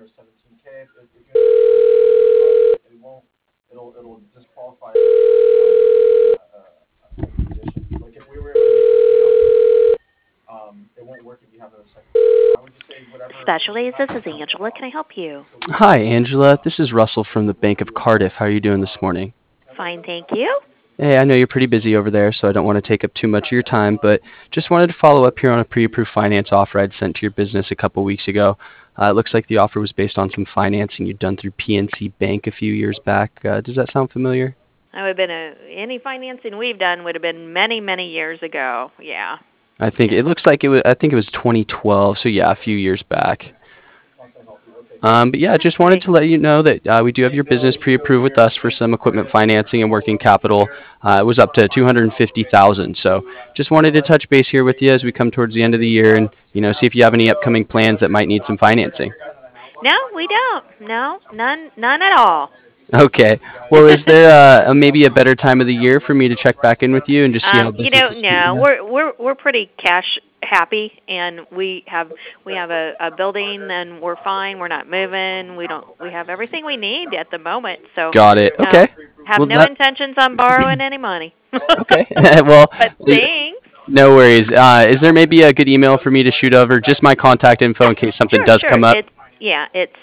Specialties, this is Angela. Can I help you? Hi, Angela. This is Russell from the Bank of Cardiff. How are you doing this morning? Fine, thank you. Hey, I know you're pretty busy over there, so I don't want to take up too much of your time, but just wanted to follow up here on a pre-approved finance offer I'd sent to your business a couple weeks ago. It looks like the offer was based on some financing you'd done through PNC Bank a few years back. Does that sound familiar? That would have been any financing we've done would have been many, many years ago. Yeah. I think it looks like it was. I think it was 2012. So yeah, a few years back. But yeah, just wanted Okay. to let you know that we do have your business pre-approved with us for some equipment financing and working capital. It was up to 250,000. So just wanted to touch base here with you as we come towards the end of the year, and see if you have any upcoming plans that might need some financing. No, we don't. No, none at all. Okay. Well, is there maybe a better time of the year for me to check back in with you and just see how business is treating No, you? we're pretty cash happy, and we have a building, and we're fine. We're not moving. We have everything we need at the moment. So, Got it. no, Okay. have Well, no intentions on borrowing any money. okay. Well, But thanks. no worries. Is there maybe a good email for me to shoot over? Just my contact info in case something does Sure. come up. It's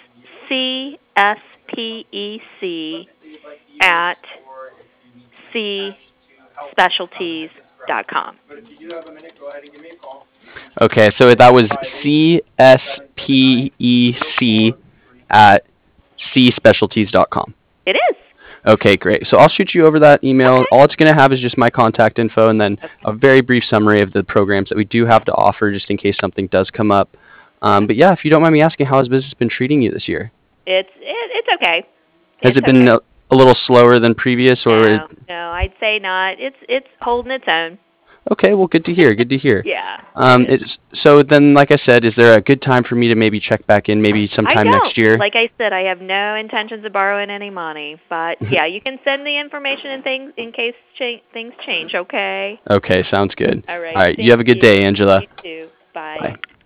CSPEC at cspecialties.com. Okay, so that was CSPEC at cspecialties.com. It is. Okay, great. So I'll shoot you over that email. Okay. All it's going to have is just my contact info and then a very brief summary of the programs that we do have to offer just in case something does come up. But yeah, if you don't mind me asking, how has business been treating you this year? It's okay. Has It's it been okay. a little slower than previous, or? No, I'd say not. It's holding its own. Okay, well, good to hear. Good to hear. Yeah, it is. So then, like I said, is there a good time for me to maybe check back in, maybe I sometime don't. next year? Like I said, I have no intentions of borrowing any money. But yeah, you can send the information and things in case things change. Okay. Okay, sounds good. All All right. right, you Thank have a good you. day, Angela. You too. Bye. Bye.